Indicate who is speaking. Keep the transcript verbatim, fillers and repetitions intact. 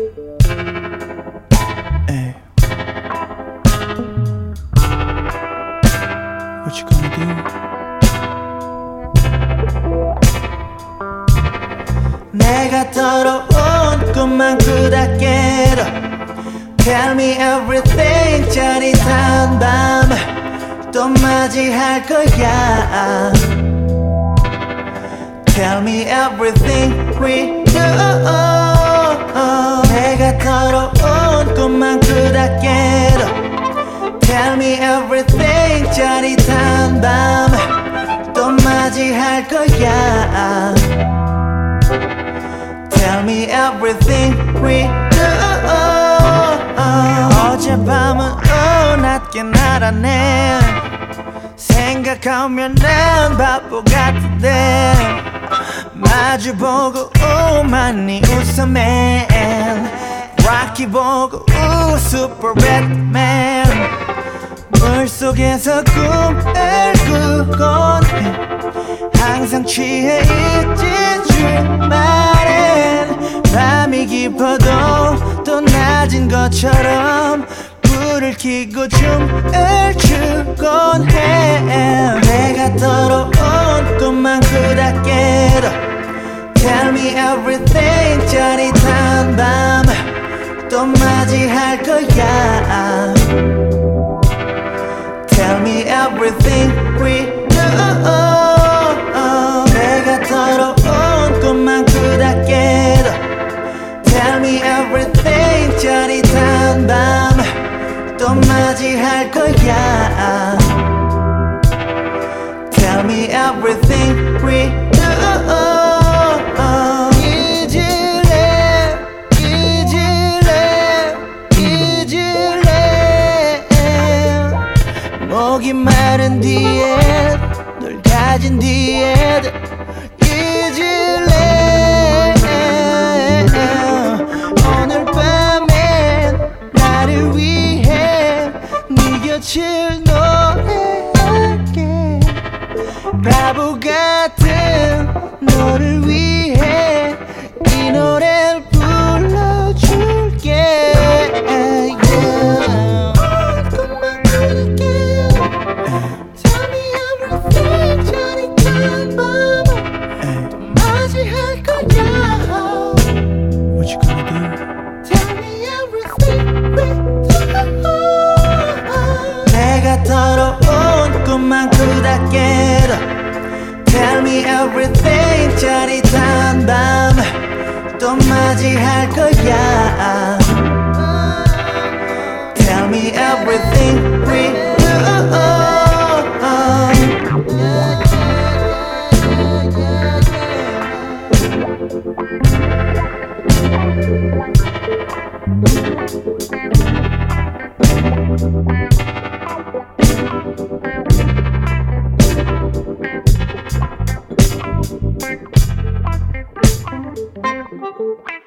Speaker 1: Hey. What you gonna do? 내가 더러운 꿈만 그닥게로 Tell me everything 짜릿한 밤 또 맞이할 거야 Tell me everything we do 내가 더러운 꿈만 그닥게로 Tell me everything 짜릿한 밤 또 맞이할 거야 Tell me everything we do 어젯밤은 오 낮게 날아내 생각하면 난 바보 같은데 마주보고 오 많이 웃어 man Rocky 보고 오 super Batman 물속에서 꿈을 꾸곤 해 항상 취해 있지 주말엔 밤이 깊어도 또 낮은 것처럼 불을 켜고 춤을 추곤 해 내가 더러운 꿈만 그닥게로 Tell me everything 짜릿한 밤 또 맞이할 거야 Tell me everything we do 내가 더러운 꿈만 그닥게로 Tell me everything 짜릿한 밤 또 맞이할 거야 Tell me everything we do 잊을래 잊을래 잊을래 목이 마른 뒤에 널 가진 뒤에 잊을래 오늘 밤엔 나를 위해 네 곁을 노래할게 바보 같은 너를 위해 이 노래를 불러줄게 yeah. 꿈만 그릴게 Tell me everything 짜릿한 밤을 또 맞이할 거야 What you gonna do? Tell me everything we do 내가 더러운 꿈만 그닥게로 Tell me everything 짜릿한 밤 또 맞이할 거야 Tell me everything we do